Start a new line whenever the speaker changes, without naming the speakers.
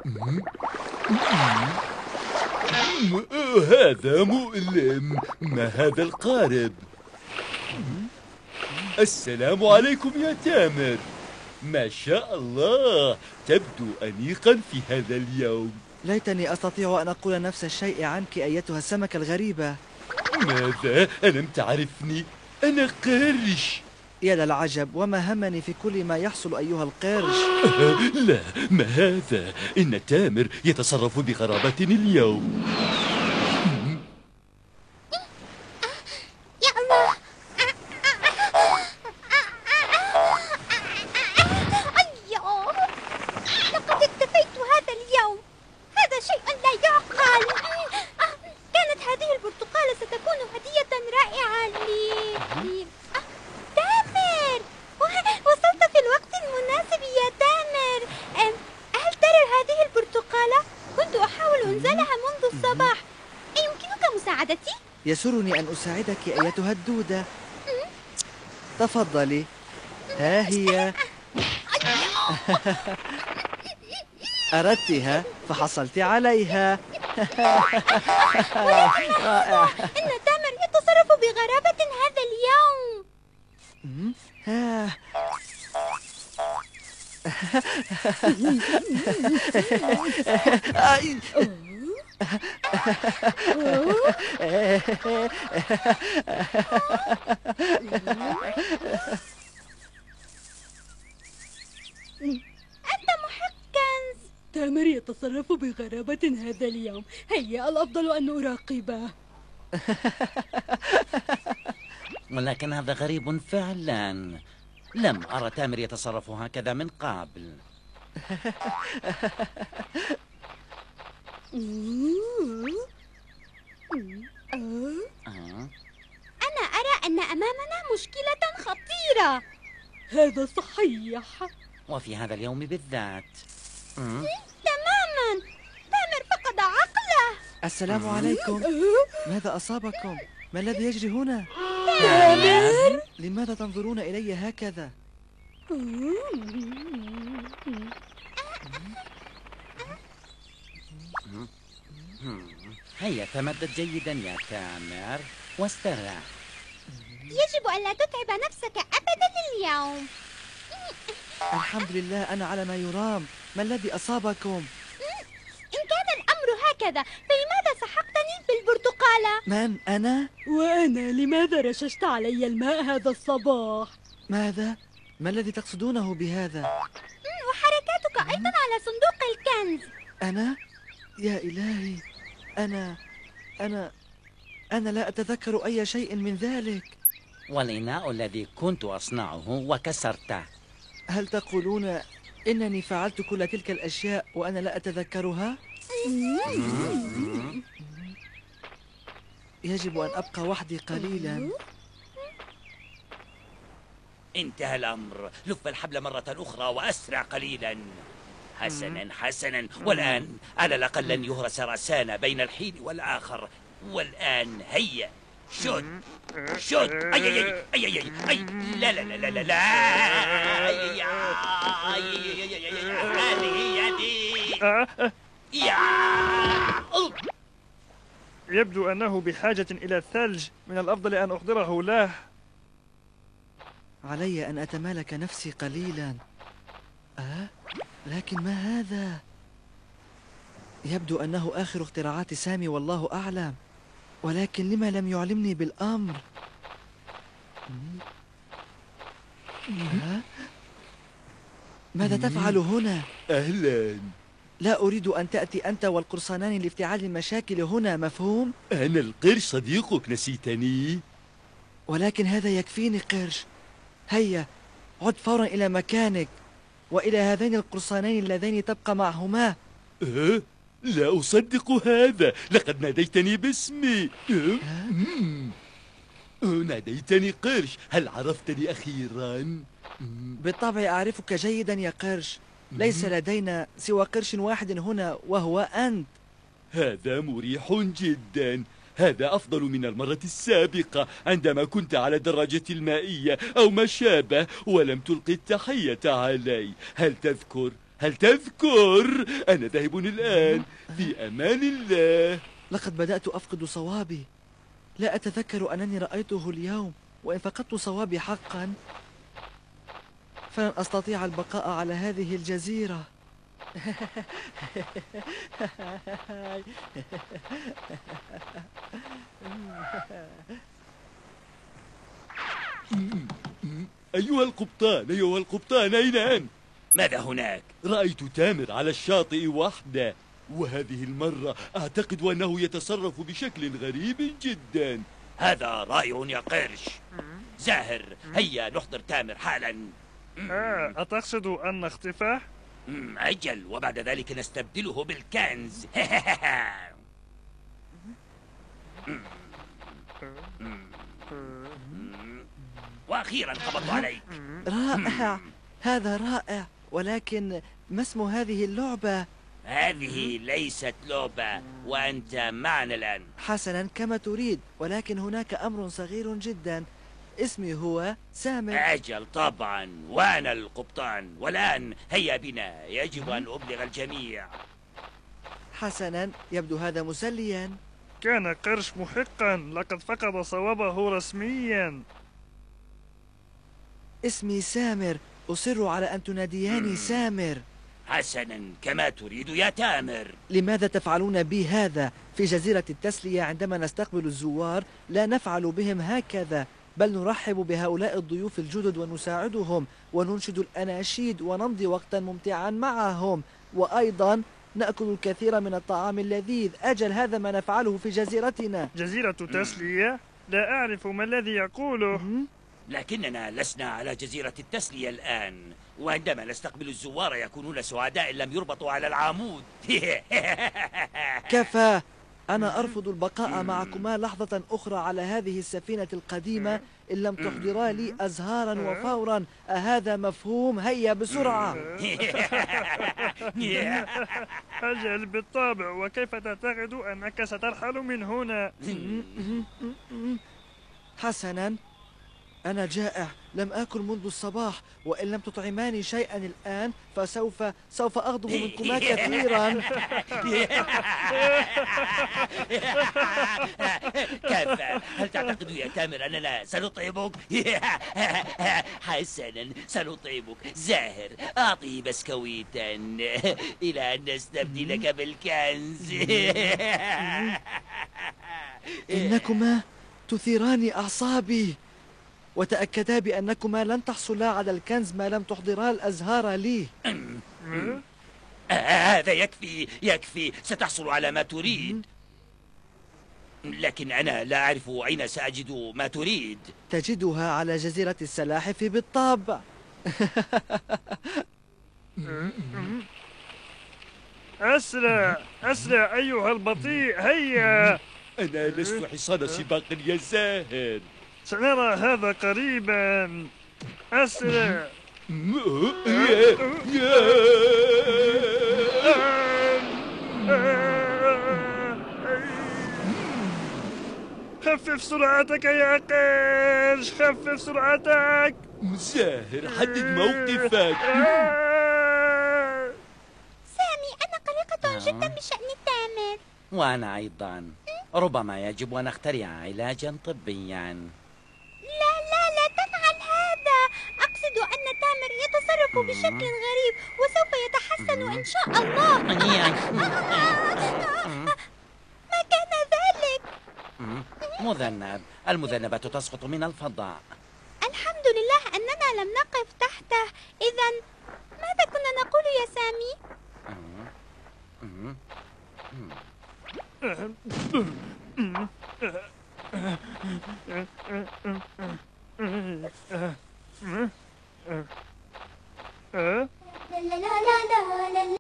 هذا مؤلم. ما هذا القارب؟ السلام عليكم يا تامر. ما شاء الله، تبدو أنيقا في هذا اليوم.
ليتني أستطيع أن أقول نفس الشيء عنك أيتها السمكة الغريبة.
ماذا؟ ألم تعرفني؟ أنا قرش.
يا للعجب، وما همني في كل ما يحصل أيها القرش.
لا، ما هذا؟ إن تامر يتصرف بغرابة اليوم.
يا الله. أيوه، لقد اكتفيت هذا اليوم. هذا شيء لا يعقل. كانت هذه البرتقالة ستكون هدية رائعة لي. تامر، وصلت في الوقت المناسب يا تامر. هل ترى هذه البرتقالة؟ كنت أحاول إنزالها منذ الصباح. أيمكنك مساعدتي؟
يسرني أن أساعدك أيتها الدودة. تفضلي، ها هي. أردتها فحصلت عليها. رائع.
إن تامر يتصرف بغرابة هذا اليوم. أنت محق كنز.
تامر يتصرف بغرابة هذا اليوم. هيا، الأفضل أن أراقبه.
ولكن هذا غريب فعلا. لم أرى تامر يتصرف هكذا من قبل.
أنا أرى أن أمامنا مشكلة خطيرة.
هذا صحيح،
وفي هذا اليوم بالذات.
تماما، تامر فقد عقله.
السلام عليكم. ماذا أصابكم؟ ما الذي يجري هنا؟
تامر.
لماذا تنظرون إلي هكذا؟
هيا، تمدد جيدا يا تامر واستريح.
يجب ألا تتعب نفسك أبدا اليوم.
الحمد لله، أنا على ما يرام. ما الذي أصابكم؟
إن كان الأمر هكذا فلماذا سحقتني بالبرتقالة؟
من أنا؟
وأنا لماذا رششت علي الماء هذا الصباح؟
ماذا؟ ما الذي تقصدونه بهذا؟
وحركاتك أيضا على صندوق الكنز.
أنا؟ يا إلهي، أنا لا أتذكر أي شيء من ذلك.
والإناء الذي كنت أصنعه وكسرته.
هل تقولون إنني فعلت كل تلك الأشياء وأنا لا أتذكرها؟ يجب أن أبقى وحدي قليلا.
انتهى الأمر. لف الحبل مرة أخرى وأسرع قليلا. حسنا حسنا. والآن على الأقل لن يهرس رأسانا بين الحين والآخر. والآن هيا، شد شد. أي أي أي أي أي أي أي. لا لا لا لا لا لا. أي هذه يدي. يا
يبدو أنه بحاجة إلى الثلج. من الأفضل أن أحضره له.
علي أن أتمالك نفسي قليلا. لكن ما هذا؟ يبدو أنه آخر اختراعات سامي والله أعلم. ولكن لما لم يعلمني بالأمر؟ ماذا تفعل هنا؟
أهلا.
لا أريد أن تأتي أنت والقرصانان لافتعال المشاكل هنا، مفهوم؟
أنا القرش صديقك، نسيتني؟
ولكن هذا يكفيني قرش. هيا، عد فورا إلى مكانك وإلى هذين القرصانين اللذين تبقى معهما.
لا أصدق هذا. لقد ناديتني باسمي. ناديتني قرش. هل عرفتني أخيرا؟
بالطبع أعرفك جيدا يا قرش. ليس لدينا سوى قرش واحد هنا وهو أنت.
هذا مريح جدا. هذا أفضل من المرة السابقة عندما كنت على الدراجة المائية أو ما شابه ولم تلقي التحية علي. هل تذكر؟ هل تذكر؟ أنا ذاهب الآن، في أمان الله.
لقد بدأت أفقد صوابي. لا أتذكر أنني رأيته اليوم، وإن فقدت صوابي حقا فلن أستطيع البقاء على هذه الجزيرة.
أيها القبطان، أين أنت؟
ماذا هناك؟
رأيت تامر على الشاطئ وحده، وهذه المرة أعتقد أنه يتصرف بشكل غريب جدا.
هذا رأي يا قرش. زاهر، هيا نحضر تامر حالا.
أتقصد أن نختفه؟
أجل، وبعد ذلك نستبدله بالكنز. وأخيرا قبضت عليك.
رائع، هذا رائع، ولكن ما اسم هذه اللعبة؟
هذه ليست لعبة، وأنت معنا الآن.
حسنا، كما تريد، ولكن هناك أمر صغير جدا. اسمي هو سامر.
أجل طبعا، وأنا القبطان، والآن هيا بنا، يجب أن أبلغ الجميع.
حسنا، يبدو هذا مسليا.
كان قرش محقا، لقد فقد صوابه رسميا.
اسمي سامر، أصر على أن تنادياني سامر.
حسنا، كما تريد يا تامر.
لماذا تفعلون بي هذا؟ في جزيرة التسلية عندما نستقبل الزوار لا نفعل بهم هكذا، بل نرحب بهؤلاء الضيوف الجدد ونساعدهم وننشد الأناشيد ونمضي وقتا ممتعا معهم، وأيضا نأكل الكثير من الطعام اللذيذ. أجل، هذا ما نفعله في جزيرتنا.
جزيرة تسلية؟ لا أعرف ما الذي يقوله.
لكننا لسنا على جزيرة التسلية الآن، وعندما نستقبل الزوار يكونون سعداء إن لم يربطوا على العمود.
كفى، أنا أرفض البقاء معكما لحظة أخرى على هذه السفينة القديمة إن لم تحضرا لي أزهارا وفورا. أهذا مفهوم؟ هيا بسرعة.
أجل بالطبع، وكيف تعتقد أنك سترحل من هنا؟
حسنا، أنا جائع، لم آكل منذ الصباح، وإن لم تطعماني شيئا الآن فسوف أغضب منكما كثيرا.
كفى، هل تعتقد يا تامر أننا سنطعمك؟ حسنا، سنطعمك. زاهر، أعطيه بسكويتا إلى أن نستبدلك بالكنز.
إنكما تثيران أعصابي، وتأكدا بأنكما لن تحصلا على الكنز ما لم تحضرا الأزهار لي.
هذا يكفي، ستحصل على ما تريد، لكن أنا لا أعرف أين سأجد ما تريد.
تجدها على جزيرة السلاحف بالطبع.
أسرع أسرع أيها البطيء، هيا.
أنا لست حصان سباق يا زاهر.
سنرى هذا قريبا. أسرع. خفف سرعتك يا قرش، خفف سرعتك.
زاهر، حدد موقفك.
سامي، أنا قلقة جدا بشأن تامر.
وأنا أيضا، ربما يجب أن نخترع علاجا طبيا.
لا تفعل هذا. أقصد أن تامر يتصرف بشكل غريب، وسوف يتحسن إن شاء الله. ما كان ذلك؟
مذنب، المذنبات تسقط من الفضاء.
الحمد لله أننا لم نقف تحته. إذا ماذا كنا نقول يا سامي؟
أه؟
لا لا لا لا لا